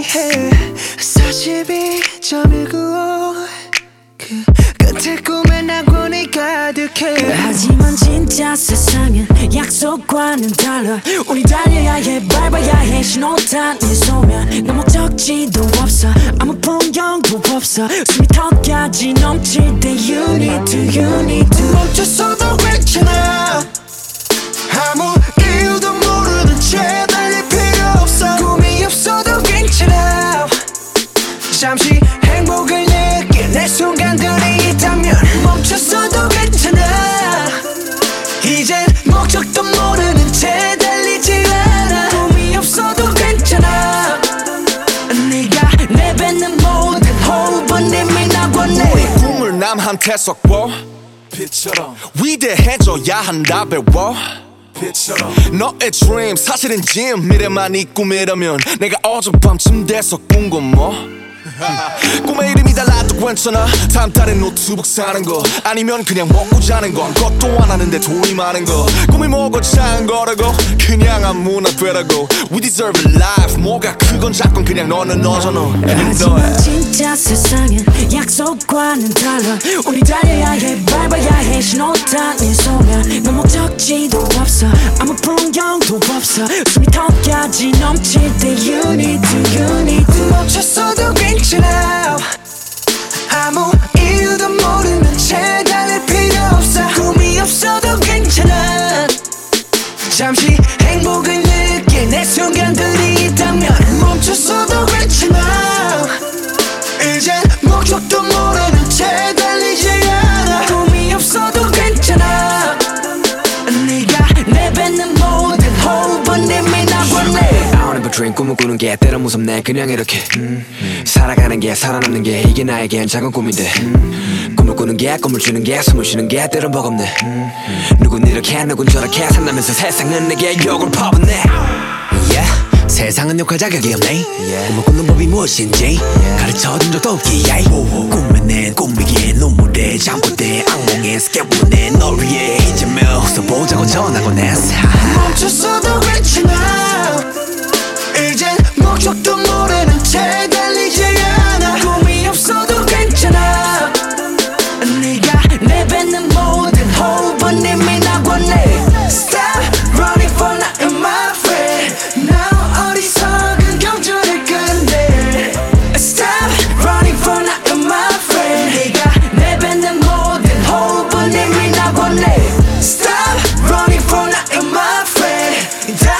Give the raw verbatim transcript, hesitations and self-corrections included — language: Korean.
해 사십이 점 일구오 그 끝에 꿈에 낙원이 가득해. 하지만 진짜 세상은 약속과는 달라. 우리 달려야 해 밟아야 해 신호탄 네 소면 너 목적지도 없어 아무 풍경도 없어 숨이 턱까지 넘칠 때 You need to you need to 멈췄어도 괜찮아 아무 이유도 모르는 채 달릴 필요 없어 꿈이 없어도 괜찮아 잠시 행복을 느낄 내 순간들이 있다면 멈췄어도 괜찮아 이젠 목적도 모르는 채 달리지 않아 꿈이 없어도 괜찮아 네가 내뱉는 모든 호흡은 이미 나왔네. 우리 꿈을 남한테 섞어 빛처럼 위대해져야 한다 배워 빛처럼 너의 dream 사실은 짐 미래만 네 꿈이라면 내가 어젯밤 침대에서 꾼 건 뭐 꿈의 이름이 달라도 괜찮아 다음 달에 노트북 사는 거 아니면 그냥 먹고 자는 거 아무것도 안 하는데 돈이 많은 거 꿈이 뭐고 작은 거라고 그냥 아무나 되라고 We deserve a life 뭐가 크건 작건 그냥 너는 너잖아. 하지만 진짜 세상은 약속과는 달라. 우리 달려야 해 밟아야 해 신호탄 네 소면 너 목적지도 없어 아무 풍경도 없어 숨이 턱까지 넘칠 때 You need to you need to 멈췄어도 괜찮아 아무 이유도 모르는 채 달릴 필요 없어 꿈이 없어도 괜찮아 잠시 행복을 느낄 내 순간들이 있다면 멈췄어도 괜찮아 이젠 목적도 모르는 채 달리지 않아 꿈이 없어도 괜찮아 네가 내뱉는 모든 호흡은 이미 나왔네. I don't have a dream 꿈을 꾸는 게 때론 무섭네 그냥 이렇게 음. 살아가는 게 살아남는 게 이게 나에겐 작은 꿈인데 음. 꿈을 꾸는 게 꿈을 주는 게 숨을 쉬는 게 때론 버겁네 음. 누군 이렇게 누군 저렇게 산다면서 세상은 내게 욕을 퍼붓네 yeah. 세상은 욕할 자격이 없네 yeah. 꿈을 꾸는 법이 무엇인지 yeah. 가르쳐준 적도 없기에 꿈은 내 꿈이기에 눈물에 잠꼬대 악몽에 스케보내 널 위해 이제며 웃어보자고 전하곤 했어 멈췄어도 괜찮아 이젠 목적도 모르는 채 달리지 않아 꿈이 없어도 괜찮아 네가 내뱉는 모든 호흡은 이미 나왔네. Stop running for nothing my friend Now 어리석은 경주를 끝내 Stop running for nothing my friend 네가 내뱉는 모든 호흡은 이미 나왔네. Stop running for nothing my friend